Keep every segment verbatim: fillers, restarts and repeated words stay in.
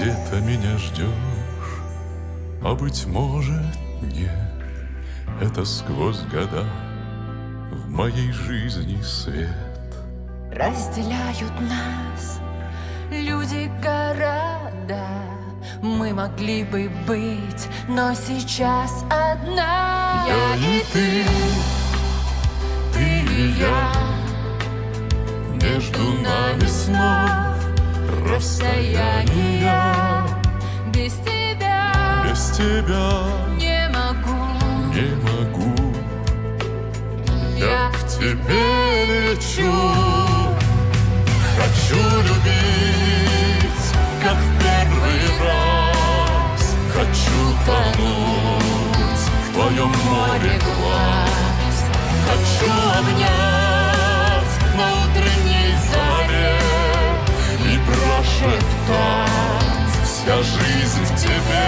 где-то меня ждешь, а быть может нет. Это сквозь года в моей жизни свет. Разделяют нас люди, города. Мы могли бы быть, но сейчас одна. Я и ты, ты и я. Между нами снов расстояния. Без тебя, Без тебя не могу, не могу. Я к тебе лечу. Хочу любить, как в первый раз. Хочу тонуть в твоем море глаз. Хочу обнять на утренней заре и прошептать: вся жизнь в тебе.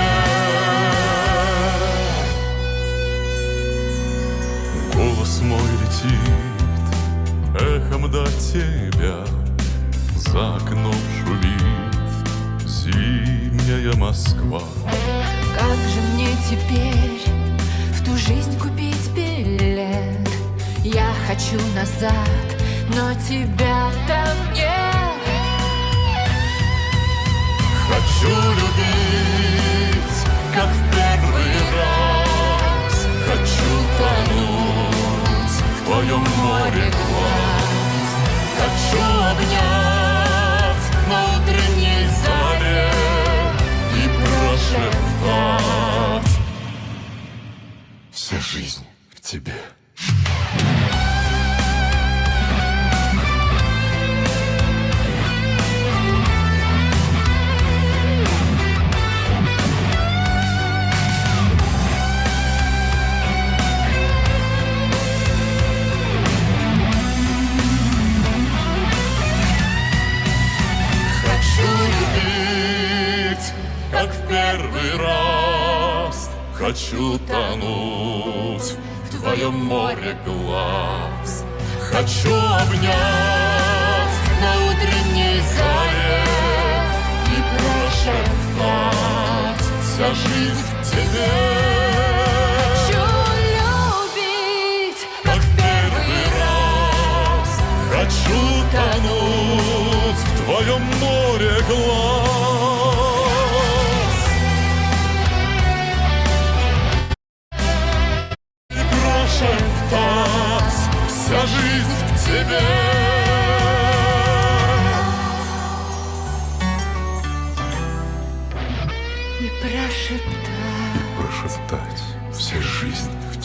Голос мой летит эхом до тебя. За окном шумит зимняя Москва. как же мне теперь в ту жизнь купить билет? Я хочу назад, но тебя там нет. Хочу любить, как в первый раз. Хочу тонуть в твоем море глаз. Хочу обнять на утренней заре и прошептать: вся жизнь в тебе. Как в первый раз. Хочу тонуть в твоем море глаз. Хочу обнять на утренней заре и прошептать: вся жизнь в тебе. Хочу любить, Как в первый раз. Хочу тонуть в твоем море глаз. Вся жизнь в тебе. и прошептать. Прошептать: вся жизнь в